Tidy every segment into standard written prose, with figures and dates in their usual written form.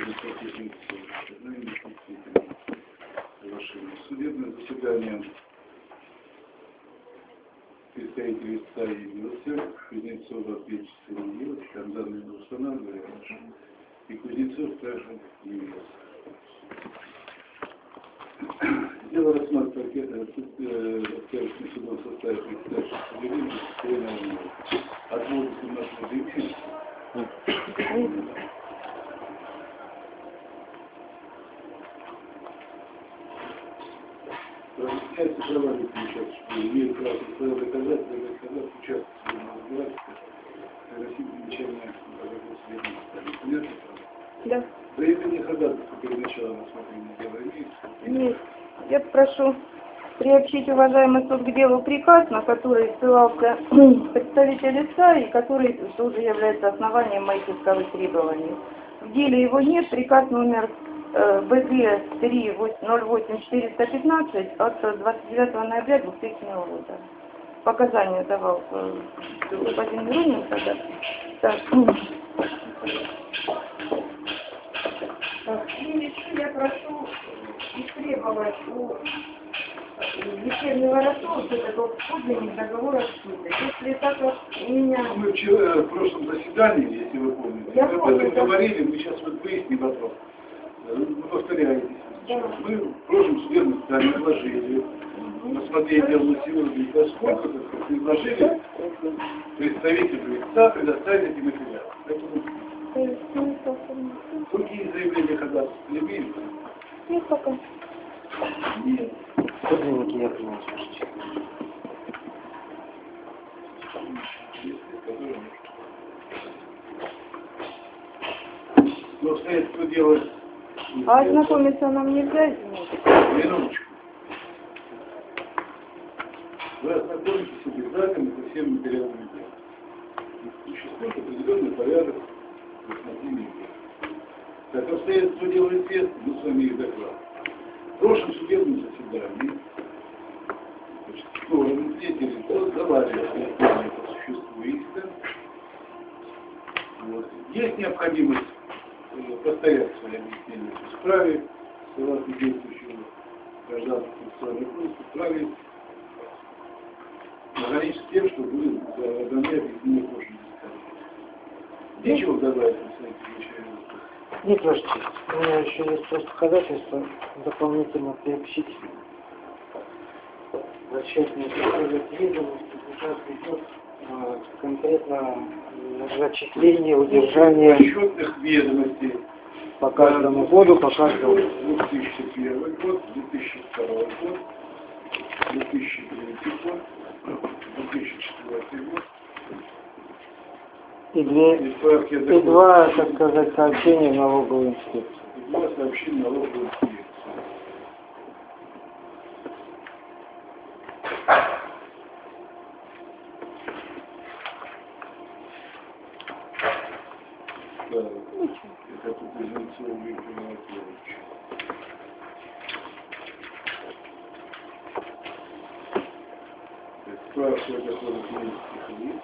Судебное заседание представителей истца явился, Кузнецова ответчица не явилась, Хамзан устанавливали, и Кузнецов также не явился. Дело рассматривается отказательным судом в составе председателя судебного заседания. Отводы 17 заявлений. Разъясняется права участников, что имеют право своего доказать, участвовать в судебном разбирательстве, приносить замечания по судебному составу. Понятно? Да. Заявление ходатайства перед началом рассмотрения дела имеется? Нет. Я прошу приобщить уважаемый суд к делу приказ, на который ссылался представитель истца и который тоже является основанием моих исковых требований. В деле его нет, приказ номер БГ 308-415 от 29 ноября 2000 года. Показания давал господин Мироненко. Да. Так. И еще я прошу истребовать у вечернего рассудка такого подлинник договора суда. Если так вот меня... Мы вчера, в прошлом заседании, если вы помните, мы об этом говорили, мы сейчас вот выясним вопрос. Вы повторяетесь. Да. Мы в прошлом судебном заседании предложили посмотреть дело на сегодня, поскольку предложили представителю истца предоставить эти материалы. Поэтому другие заявления ходатайства не имеют? Нет пока. Нет. Подлинники я принял. Но обстоятельства дела... А ознакомиться нам нельзя? Минуточку. Вы ознакомитесь обязательно со всеми материалами дела. Существует определенный порядок рассмотрения дела. Так обстоятельства дела известны, мы с вами их докладываем. В прошлом судебном заседании стороны свидетели давали объяснение по существу иска. Вот. Есть необходимость постоять в своем объяснении в справе, согласно действующего гражданского процессуального кодекса, вправе ограничить тем, что были даны объяснения прошлым заседанием. Нечего добавить на своей вечеринке. Нет, Ваша честь. У меня еще есть просто ходатайство дополнительно приобщить расчетные ведомости, сейчас идет конкретно зачисление, удержание расчетных ведомостей по каждому году, по каждому. 2001 год, 2002 год, 2003 год, 2004 год. И два, так сказать, сообщения в налоговую инспекцию. И два сообщения в налоговую инспекцию. Да, это тут Кузнецова Виктор Анатольевич. Спрашиваю, какой медицинских лиц.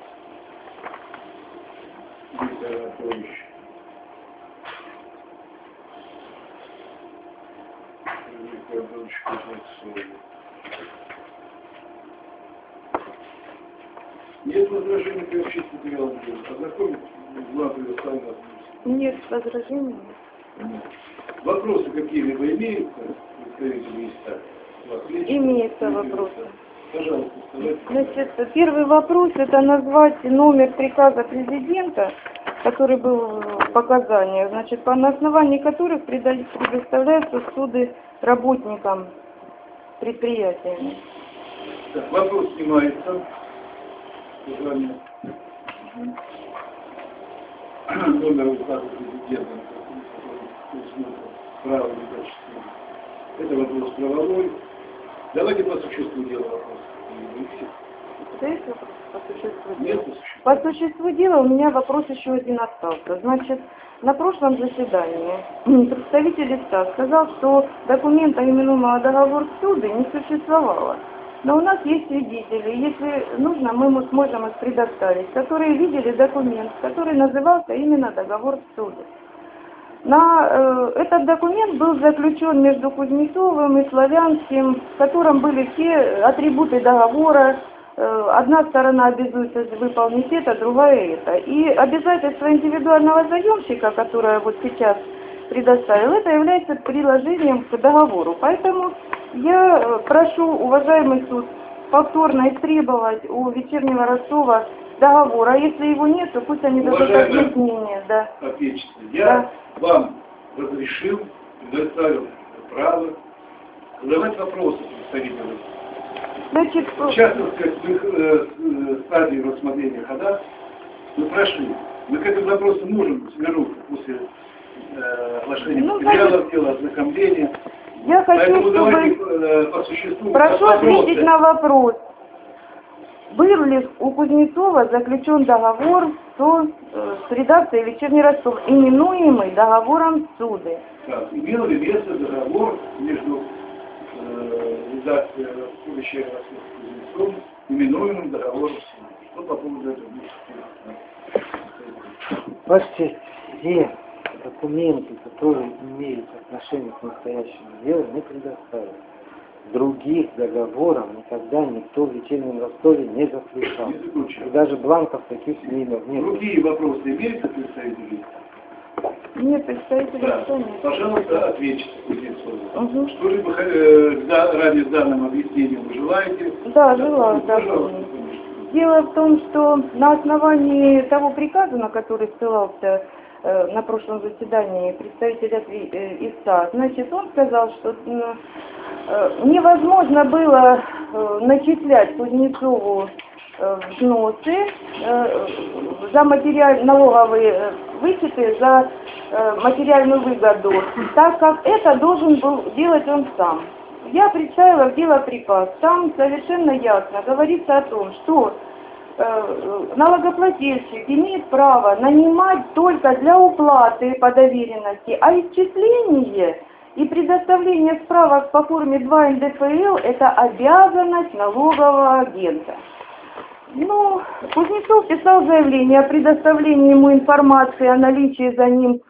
Виктор Анатольевич. Виктор Анатольевич Кузнецов. Нет возражений приобщить материал дела. Ознакомить два предоставленных. Нет возражений. Вопросы какие-либо имеются? Представители истца? Имеются вопросы. Пожалуйста, вставайте. Значит, первый вопрос — это назвать номер приказа президента, который был в показаниях, значит, на основании которых предоставляются суды работникам предприятия. Так, вопрос снимается. Номер указа президента, право недочисления. Это вопрос правовой. Давайте по существу дела вопрос. Есть вопрос по существу дела? Нет, По существу дела у меня вопрос еще один остался. Значит, на прошлом заседании представитель истца сказал, что документа, именуемого договор суда, не существовало. Но у нас есть свидетели, если нужно, мы сможем их предоставить, которые видели документ, который назывался именно договор суда. Этот документ был заключен между Кузнецовым и Славянским, в котором были все атрибуты договора. Одна сторона обязуется выполнить это, другая это. И обязательство индивидуального заемщика, которое вот сейчас предоставил, это является приложением к договору. Поэтому я прошу, уважаемый суд, повторно истребовать у Вечернего Ростова договора. Если его нет, то пусть они дадут объяснение. Да. Отечественный, я вам разрешил, предоставил право задавать вопросы представителям. Значит, Сейчас, так сказать, в их стадии рассмотрения хода мы прошли. Мы к этому вопросу можем вернуться после оглашения материалов, дела ознакомления. Я хочу, Поэтому чтобы... давайте по существу... Прошу ответить на вопрос. Был ли у Кузнецова заключен договор с редакцией «Вечерний Ростов», именуемый договором суды? Так, имел ли место договор между редакцией «Вечерний Ростов» и Кузнецовым, именуемым договором суды? Что по поводу этого? Почти все документы, которые имеют отношение к настоящему делу, не предоставили. Других договоров никогда никто в Вечернем Ростове не заключал. И даже бланков таких нет. Другие вопросы имеются представители? Нет, представителей Да. никто нет. Пожалуйста, ответьте Кузнецову. Угу. Что-либо ранее данным объяснением вы желаете? Да, желаю. Да. Пожалуйста. Дело в том, что на основании того приказа, на который ссылался на прошлом заседании представитель ИСА, значит, он сказал, что невозможно было начислять Кузнецову взносы за налоговые вычеты за материальную выгоду, так как это должен был делать он сам. Я представила в дело приказ. Там совершенно ясно говорится о том, что налогоплательщик имеет право нанимать только для уплаты по доверенности, а исчисление и предоставление справок по форме 2 НДФЛ – это обязанность налогового агента. Ну, Кузнецов писал заявление о предоставлении ему информации о наличии за ним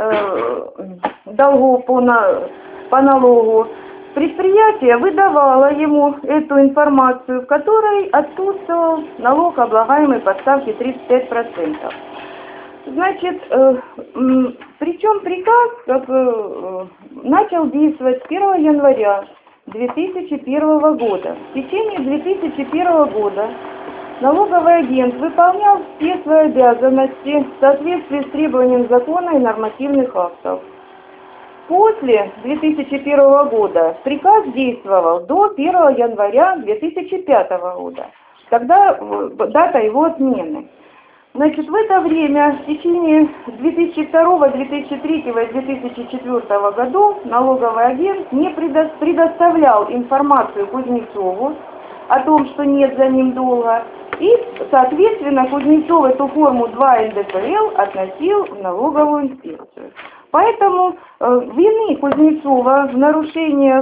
долгов по налогу. Предприятие выдавало ему эту информацию, в которой отсутствовал налог, облагаемый по ставке 35%. Значит, причем приказ начал действовать с 1 января 2001 года. В течение 2001 года налоговый агент выполнял все свои обязанности в соответствии с требованием закона и нормативных актов. После 2001 года приказ действовал до 1 января 2005 года, когда дата его отмены. Значит, в это время, в течение 2002, 2003 и 2004 годов налоговый агент не предоставлял информацию Кузнецову о том, что нет за ним долга, и, соответственно, Кузнецов эту форму 2 НДФЛ относил в налоговую инспекцию. Поэтому вины Кузнецова в нарушениях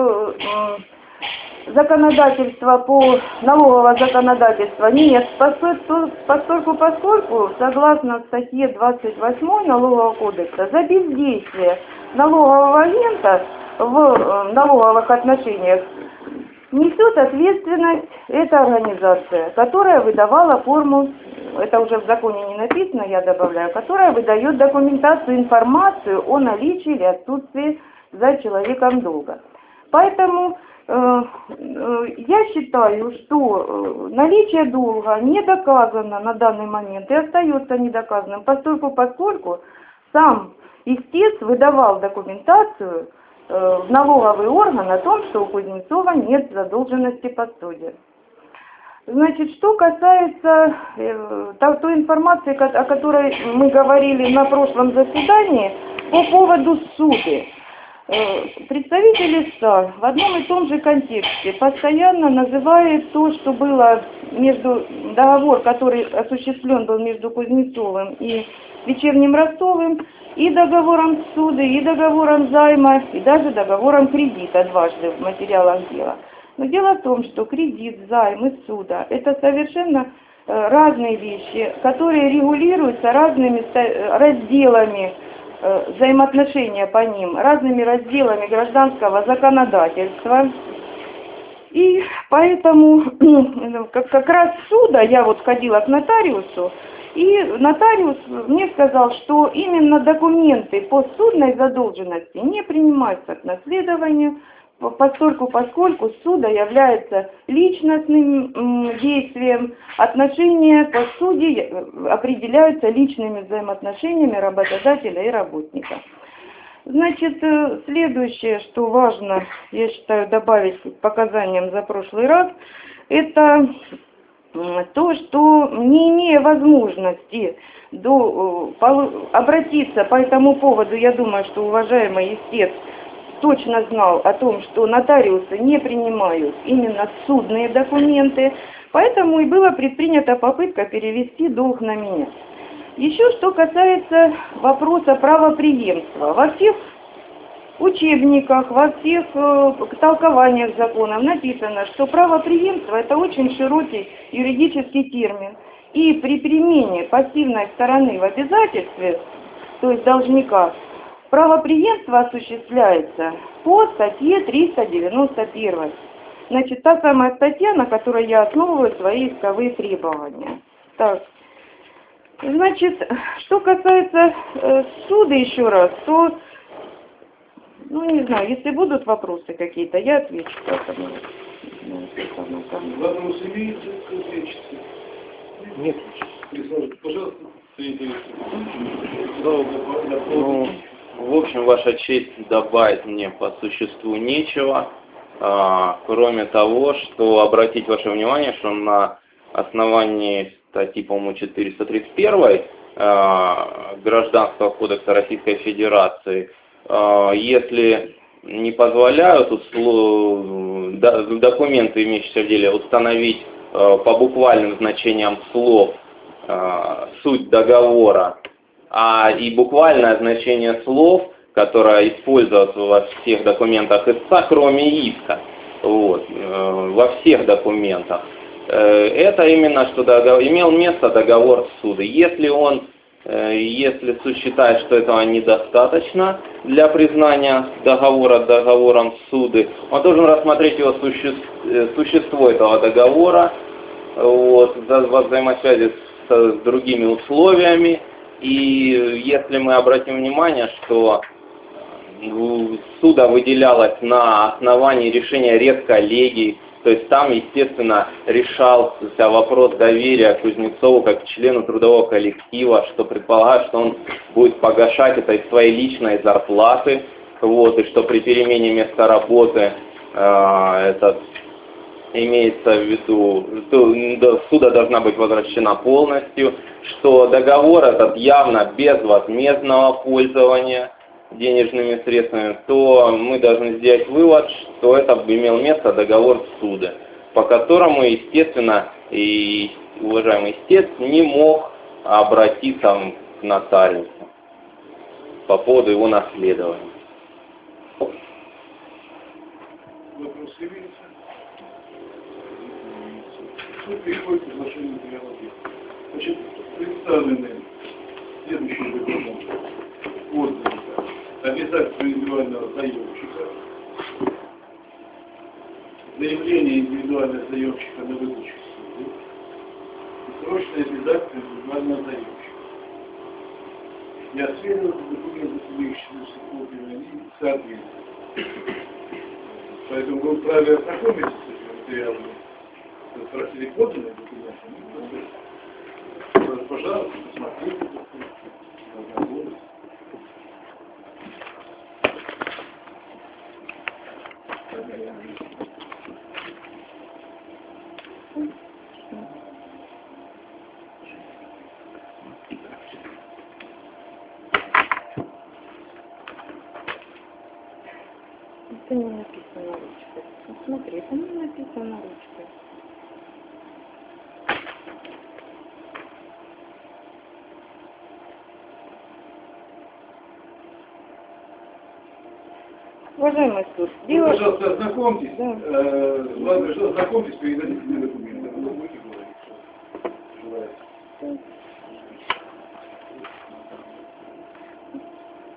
законодательства налогового законодательства нет, поскольку, согласно статье 28 Налогового кодекса, за бездействие налогового агента в налоговых отношениях несет ответственность эта организация, которая выдавала форму, это уже в законе не написано, я добавляю, которая выдает документацию, информацию о наличии или отсутствии за человеком долга. Поэтому я считаю, что наличие долга не доказано на данный момент и остается недоказанным, поскольку сам истец выдавал документацию в налоговый орган о том, что у Кузнецова нет задолженности по суде. Значит, что касается той информации, о которой мы говорили на прошлом заседании по поводу суда. Представитель ИСА в одном и том же контексте постоянно называет то, что было договор, который осуществлен был между Кузнецовым и Вечерним Ростовым, и договором суда, и договором займа, и даже договором кредита дважды в материалах дела. Но дело в том, что кредит, займ и суда – это совершенно разные вещи, которые регулируются разными разделами взаимоотношения по ним разными разделами гражданского законодательства. И поэтому как раз суда я вот ходила к нотариусу, и нотариус мне сказал, что именно документы по судной задолженности не принимаются к наследованию, поскольку суда является личностным действием, отношения по суде определяются личными взаимоотношениями работодателя и работника. Значит, следующее, что важно, я считаю, добавить к показаниям за прошлый раз, это то, что не имея возможности обратиться по этому поводу, я думаю, что уважаемый истец точно знал о том, что нотариусы не принимают именно судные документы, поэтому и была предпринята попытка перевести долг на меня. Еще что касается вопроса правопреемства. Во всех учебниках, во всех толкованиях законов написано, что правопреемство – это очень широкий юридический термин. И при применении пассивной стороны в обязательстве, то есть должника, правопреемство осуществляется по статье 391. Значит, та самая статья, на которой я основываю свои исковые требования. Так. Значит, что касается суда еще раз, то, ну не знаю, если будут вопросы какие-то, я отвечу. Вопрос имеется, отвечите. Нет. Пожалуйста, Ну, в общем, Ваша честь, добавить мне по существу нечего, кроме того, что обратить ваше внимание, что на основании статьи, по-моему, 431 Гражданского кодекса Российской Федерации, если не позволяют документы, имеющиеся в деле, установить по буквальным значениям слов суть договора, и буквальное значение слов, которое используется во всех документах истца, кроме иска, вот, во всех документах, это именно, что имел место договор суда. Если суд считает, что этого недостаточно для признания договора договором суды, он должен рассмотреть его существо этого договора, вот, во взаимосвязи с другими условиями. И если мы обратим внимание, что суда выделялось на основании решения редколлегий, то есть там, естественно, решался вопрос доверия Кузнецову как члену трудового коллектива, что предполагает, что он будет погашать это из своей личной зарплаты, вот, и что при перемене места работы имеется в виду, что суда должна быть возвращена полностью, что договор этот явно безвозмездного пользования денежными средствами, то мы должны сделать вывод, что это имел место договор суда, по которому, естественно, и уважаемый истец не мог обратиться к нотариусу по поводу его наследования. Вопрос имеется? Суд переходит к изложению диалога. Значит, представлены следующие документы. Отзывы. Обязательство индивидуального заемщика. Заявление индивидуального заемщика на выдачу суду. И срочное обязательство индивидуального заемщика. И отслеживаются документы, имеющиеся копиями, они соответствуют. Поэтому вы вправе ознакомиться с этими материалами. Спросили подлинные документы. Пожалуйста, посмотрите. Это не написано ручкой. Ну, смотри, это не написано ручкой. Уважаемый суд, дело... Пожалуйста, ознакомьтесь. Да. Ладно, пожалуйста, ознакомьтесь, передадите мне документы. Вы будете говорить, что желаете.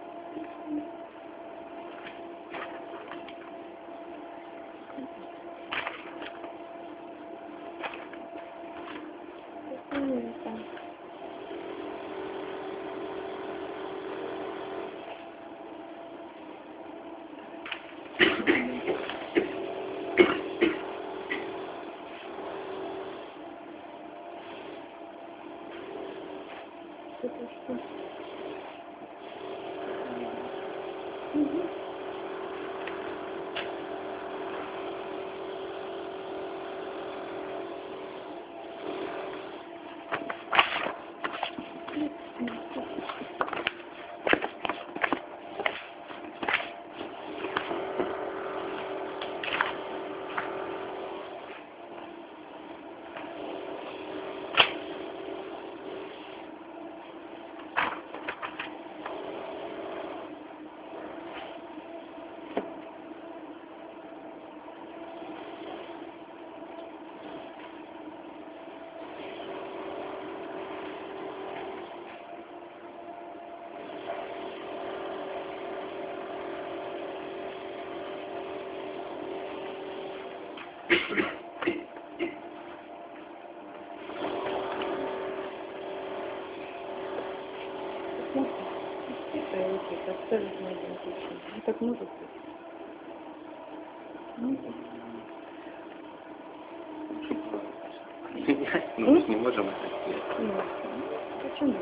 Это абсолютно идентично. Ну, так может быть? Ну, мы же не можем это сделать. Нет. Почему?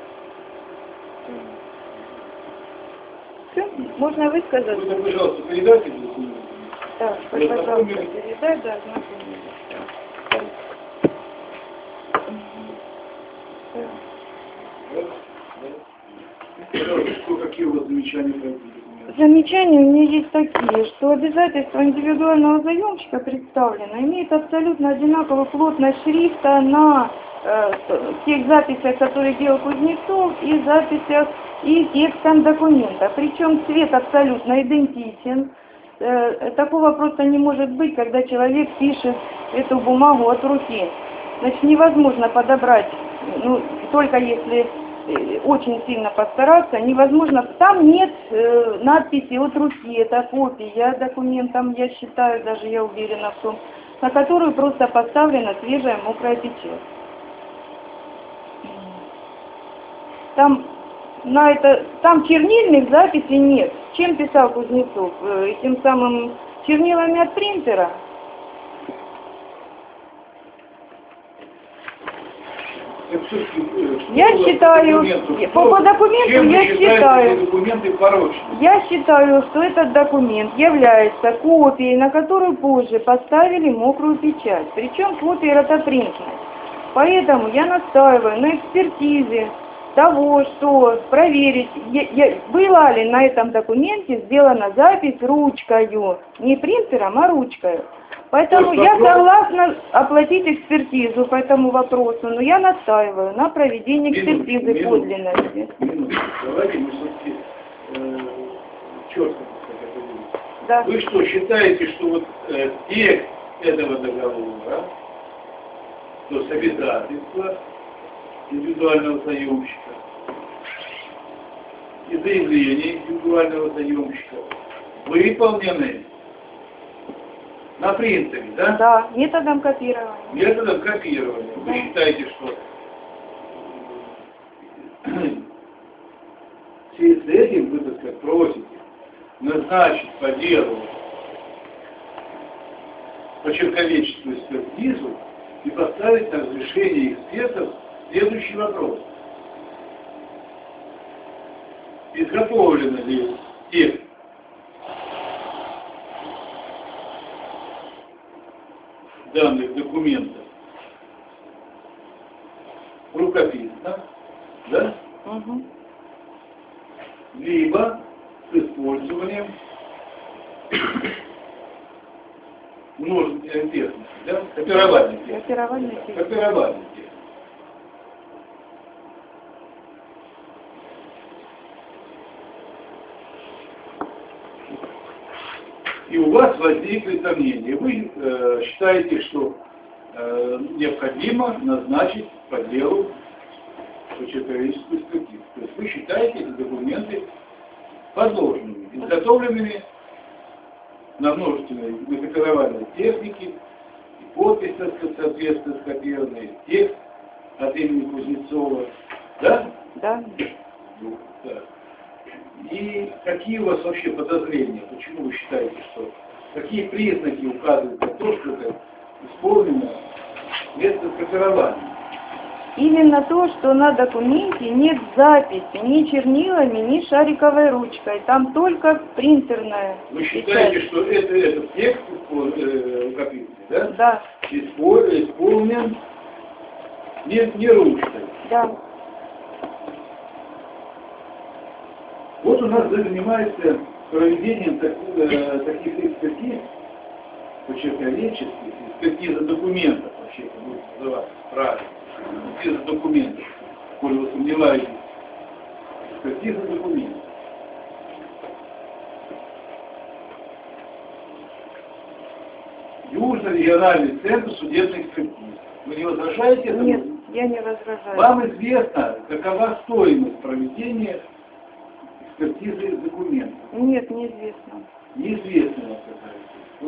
Все, можно высказаться. Вы, пожалуйста, передайте документы. Да, пожалуйста, передай, да, знакомились. Какие у вас замечания по этим документам? Замечания у меня есть такие, что обязательства индивидуального заемщика представлено имеет абсолютно одинаковую плотность шрифта на тех записях, которые делал Кузнецов, и записях и текстом документа. Причем цвет абсолютно идентичен. Такого просто не может быть, когда человек пишет эту бумагу от руки. Значит, невозможно подобрать, ну, только если очень сильно постараться, невозможно. Там нет надписи от руки, это копия документам, я считаю, даже я уверена в том, на которую просто поставлена свежая мокрая печать. Там чернильных записей нет. Чем писал Кузнецов? Этим самым чернилами от принтера? Я считаю, по документу я считаю, что этот документ является копией, на которую позже поставили мокрую печать, причем копией ротопринтной. Поэтому я настаиваю на экспертизе того, что проверить, была ли на этом документе сделана запись ручкою, не принтером, а ручкой. Поэтому я согласна оплатить экспертизу по этому вопросу, но я настаиваю на проведении экспертизы подлинности. Давайте мы все-таки четко это. Да. Вы что, считаете, что вот текст этого договора, то есть обязательства индивидуального заемщика и заявления индивидуального заемщика выполнены на принтере, да? Да, методом копирования. Методом копирования. Да. Вы считаете, что в связи с этим вы, так сказать, просите назначить по делу почерковедческую экспертизу и поставить на разрешение экспертов следующий вопрос. Изготовлено ли текст данных документов рукописно, да? Угу. Либо с использованием множественной техники, да? Копировальной техники. Копировальной техники. Копировальной техники. И у вас возникли сомнения. Вы считаете, что необходимо назначить по делу почерковедческую экспертизу. То есть вы считаете эти документы подложными, изготовленными на множественной копировальной технике, и подпись, соответственно, скопированная, текст от имени Кузнецова. Да? Да. Ну, да. И какие у вас вообще подозрения? Почему вы считаете, что... Какие признаки указывают на то, что это исполнено методом копирования? Именно то, что на документе нет записи ни чернилами, ни шариковой ручкой. Там только принтерная Вы считаете, печать. что этот текст рукописный, да? Да. Исполнен не ручкой. Да. Вот у нас занимается проведением таких экспертиз, почерковедческих, экспертиза документов, вообще, это будет называться правильно, экспертиза документов, коли вы сомневаетесь, экспертиза документов. Южный региональный центр судебной экспертизы. Вы не возражаете этому? Нет, я не возражаю. Вам известно, какова стоимость проведения экспертизы документов? Нет, неизвестно. Неизвестно вам какая. Вот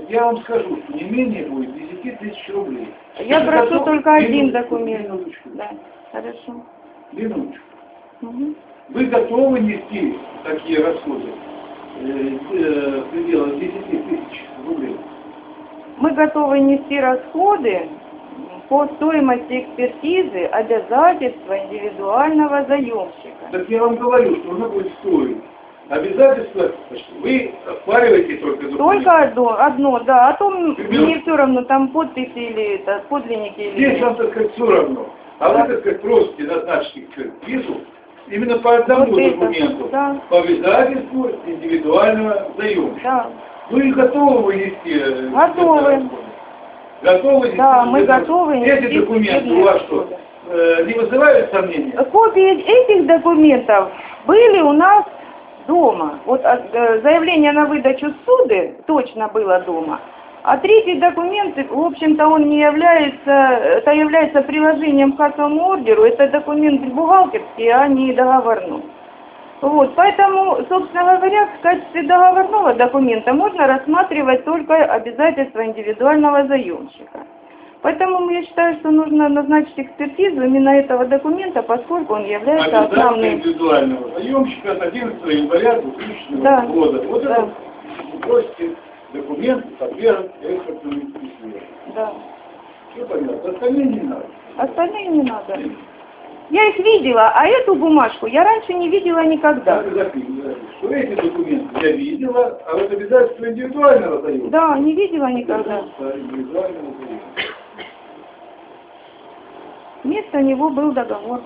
я вам скажу, что не менее будет 10 тысяч рублей. Я Вы прошу готовы? только один Минуточку, документ. минуточку, Да, хорошо. минуточку. Мгм. Вы готовы нести такие расходы в пределах 10 тысяч рублей? Мы готовы нести расходы по стоимости экспертизы обязательства индивидуального заемщика. Так я вам говорю, что оно будет стоить. Обязательства, значит, вы оспариваете только документы. Только одно, да, а то мне все равно, там подписи или это, подлинники или Здесь нет. вам, так сказать, все равно. А Да. вы, так сказать, просите назначить экспертизу именно по одному Вот это, документу, да. по обязательству индивидуального заемщика. Да, Ну и готовы вы нести? Готовы. Готовы нести? Да, мы готовы Эти нести документы у вас что, не вызывают сомнений? копии этих документов были у нас дома. Вот заявление на выдачу суды точно было дома. А третий документ, в общем-то, он не является, это является приложением к кассовому ордеру. Это документ бухгалтерский, а не договорной. Вот, поэтому, собственно говоря, в качестве договорного документа можно рассматривать только обязательства индивидуального заемщика. Поэтому я считаю, что нужно назначить экспертизу именно этого документа, поскольку он является Обязательства основным. индивидуального заемщика от 11 января 2000 Да. года. Вот Да. это вы просите документы содержат экспертную экспертизу. Да. Все понятно, остальные не надо. Остальные не надо. Я их видела, а эту бумажку я раньше не видела никогда. Так и записано, что эти документы я видела, а вот обязательства индивидуального заемщика. Да, не видела никогда. Обязательства индивидуального заемщика. Вместо него был договор.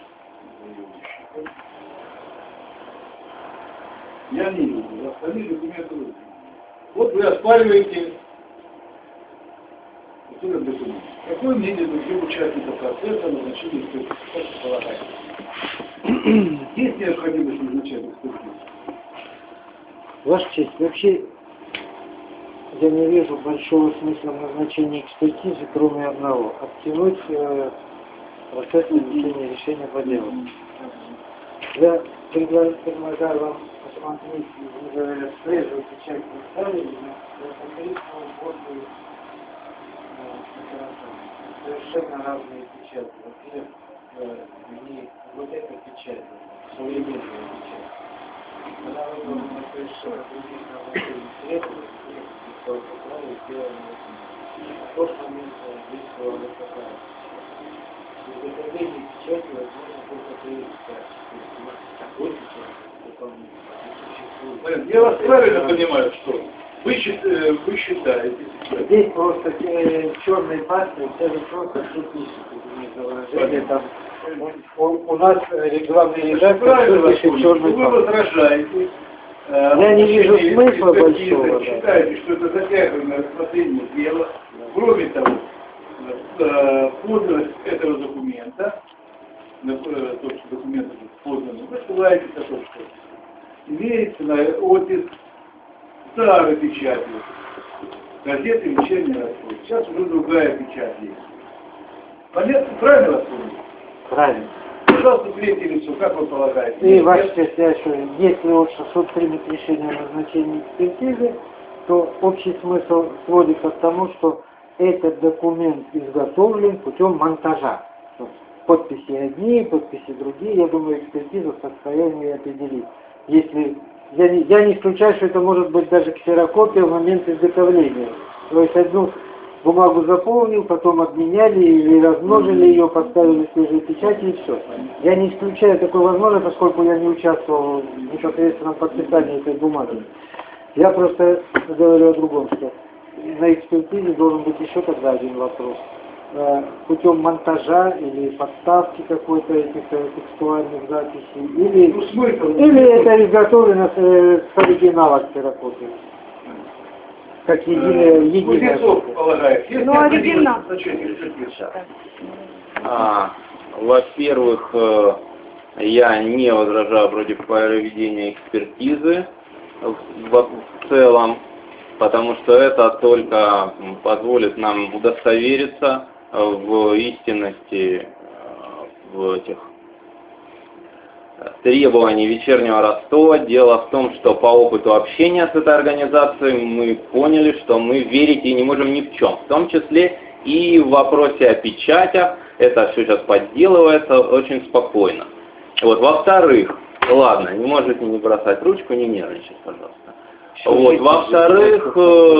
Я не видел, остальные документы вы. Вот вы оспариваете вот этот документ. Какое мнение других участников процесса назначения экспертизы? Как вы полагаете? Есть необходимость назначать экспертизу? Ваша честь, вообще я не вижу большого смысла в назначении экспертизы, кроме одного. Оттянуть процесс получения решения по делу. Я предлагаю вам посмотреть, вы говорят, свежую печать поставили, я посмотрю, что вот совершенно разные печати. Во-первых, не вот эта печать, современная печать. Она выполнена совершенно других нормативных требований, то тот момент действовала вот такая. Изготовление печати возможно только при экспертизе. То есть у нас такой печати дополнительно не существует. Я вас правильно понимаю, что вы считаете, Здесь просто черной пастой, даже просто что пишет, извините выражение, там у нас главный редактор что пишет черной вы пастой. возражаете. Я не вижу смысла большого. Считаете, что это затягивание рассмотрения дела. Кроме того, подлинность этого документа, то, что документ подлинный, вы ссылаетесь на то, что имеется на оттиск старой печати, газеты «Вечерний расход». Сейчас уже другая печать есть. Понятно? Правильно вас понял? Правильно. Пожалуйста, третье лицо, как вы полагаете? И, Ваша честь, я еще, если вот суд примет решение о назначении экспертизы, то общий смысл сводится к тому, что этот документ изготовлен путем монтажа. Подписи одни, подписи другие. Я думаю, экспертиза в состоянии определить. Если я не исключаю, что это может быть даже ксерокопия в момент изготовления. То есть одну бумагу заполнил, потом обменяли или размножили ее, поставили свежие печати и все. Я не исключаю такой возможности, поскольку я не участвовал в непосредственном подписании этой бумаги. Я просто говорю о другом, что на экспертизе должен быть еще тогда один вопрос. Путем монтажа или подставки какой-то этих текстуальных записей, или это изготовлено с оригинала ксерокопии. Как единая копия. Ну, оригинал. Во-первых, я не возражаю против проведения экспертизы в целом, потому что это только позволит нам удостовериться в истинности в этих требований вечернего Ростова. Дело в том, что по опыту общения с этой организацией мы поняли, что мы верить ей не можем ни в чем, в том числе и в вопросе о печатях. Это все сейчас подделывается очень спокойно. Вот. Во-вторых, ладно, не можете не бросать ручку, не нервничать, пожалуйста. Вот. Во-вторых,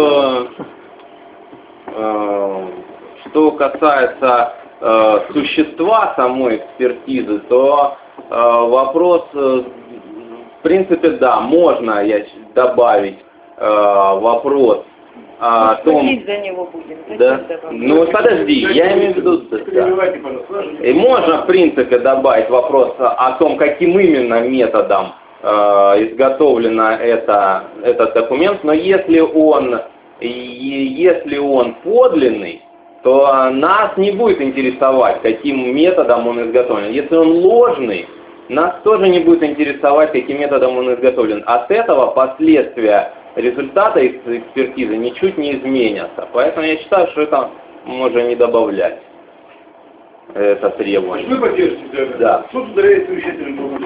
что касается существа самой экспертизы, то вопрос, в принципе, да, можно добавить вопрос о том... За него будем. Да. Ну подожди, я имею в виду... Да. И можно, в принципе, добавить вопрос о том, каким именно методом изготовлен этот документ, но если он подлинный, то нас не будет интересовать, каким методом он изготовлен. Если он ложный, нас тоже не будет интересовать, каким методом он изготовлен. От этого последствия результата экспертизы ничуть не изменятся. Поэтому я считаю, что это можно не добавлять. Это требование. Вы поддержите это? Да. Суд удаляет совещательным договором.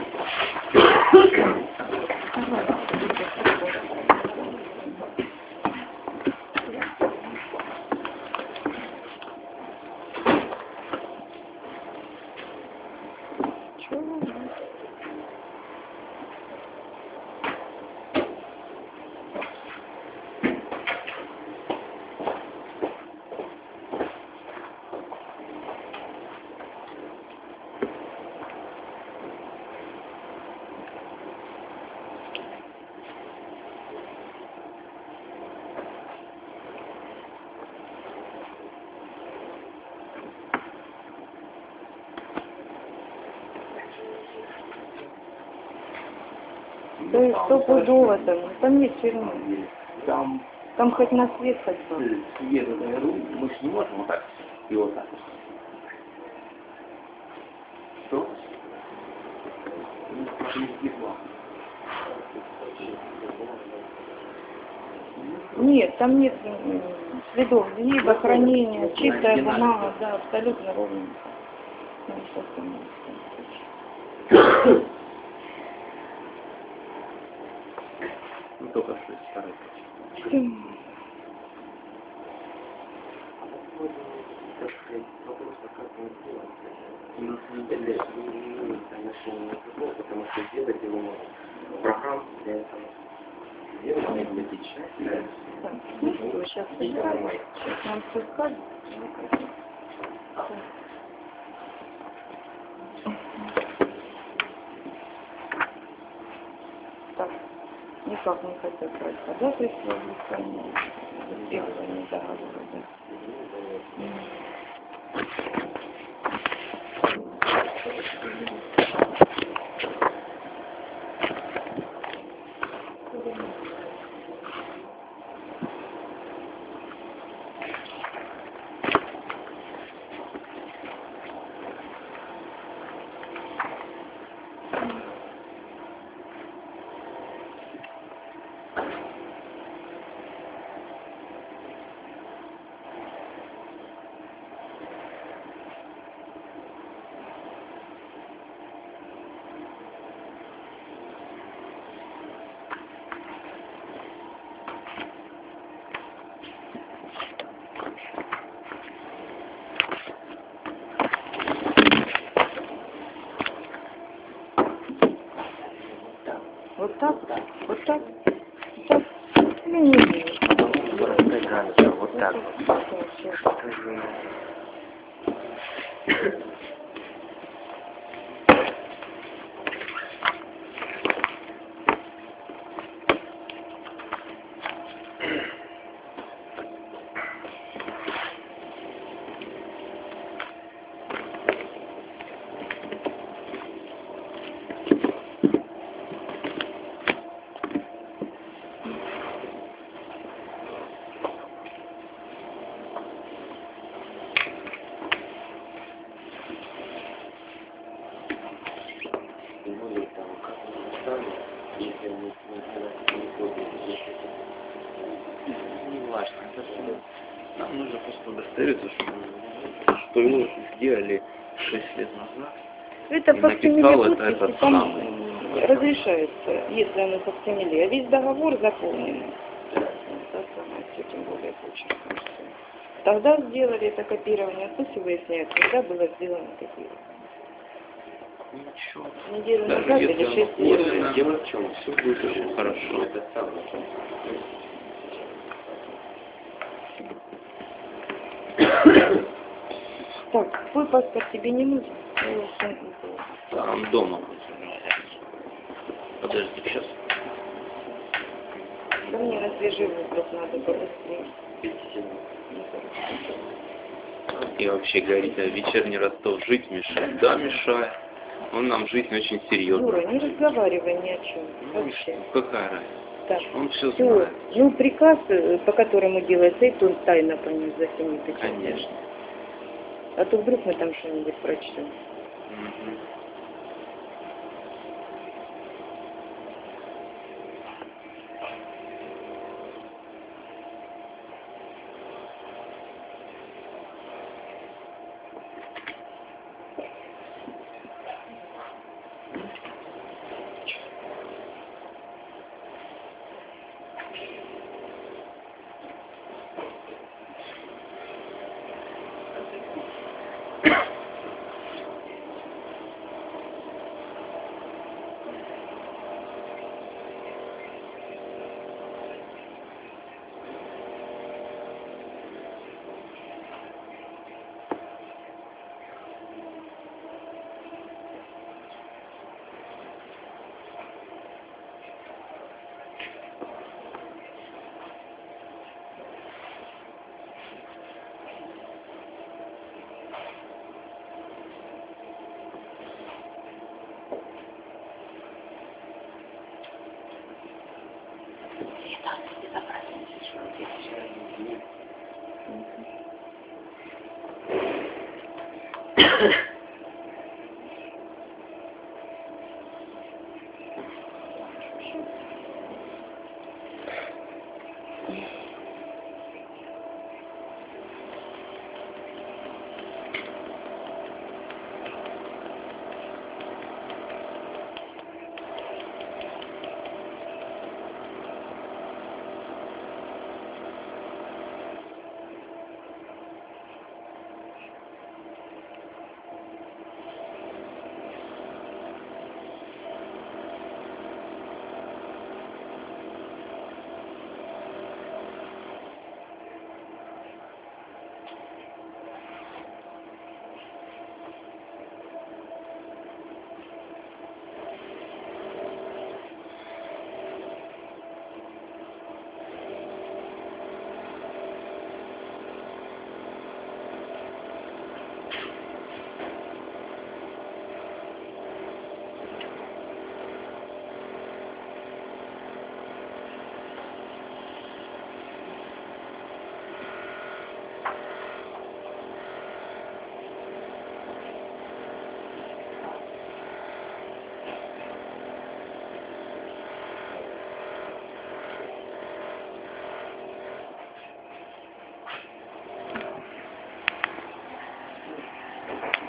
Да и стопудово там нет тюрьмы. Там хоть на свет хоть бы. Свет, мы же не можем вот так и вот так. Что? Нет, там нет следов сгиба, хранения, чистая бумага, да, абсолютно ровно. Ну, сейчас там Ну, только что старый. Потому что сделать его можно. Программ для этого. Сделать для печати. Так, ну что, сейчас собираем. Сейчас нам все скажут. Так, никак не хотят брать ходатайство в искании, требования договора, да. Вот так, вот так, вот так. Или не видно. Вот так вот. Нам нужно просто удостовериться, что его сделали 6 лет назад, Это И фактимиле написал это подписи, этот там самый. разрешается, если оно фактимиле. А весь договор заполненный. Это самое, всё, тем более почерком. Всё. Тогда сделали это копирование, пусть и выясняют, когда было сделано копирование. Ничего. Неделю Даже назад если или оно 6 недель подлинно, назад. дело в чем, все будет очень хорошо. Это самое. Так, твой паспорт тебе не нужен? Я его сам купила. Там дома. Подожди, сейчас. Да мне на свежий воздух надо побыстрее. И вообще говорить, а вечерний Ростов жить мешает? Да, мешает. Он нам жизнь очень серьезно. Юра, не разговаривай ни о чем. Ну, Вообще. какая разница? Так. Он все Всё. знает. Ну, приказ, по которому делается, это он тайно понес за 7 печатями. Конечно. А то вдруг мы там что-нибудь прочтем. Мгм. Ага.